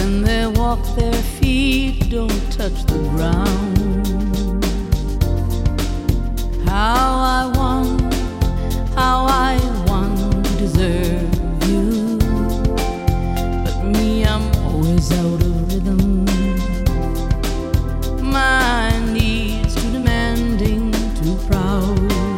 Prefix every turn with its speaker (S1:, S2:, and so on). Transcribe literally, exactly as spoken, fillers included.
S1: when they walk, their feet don't touch the ground. How I want, how I want to deserve you, but me, I'm always out of rhythm.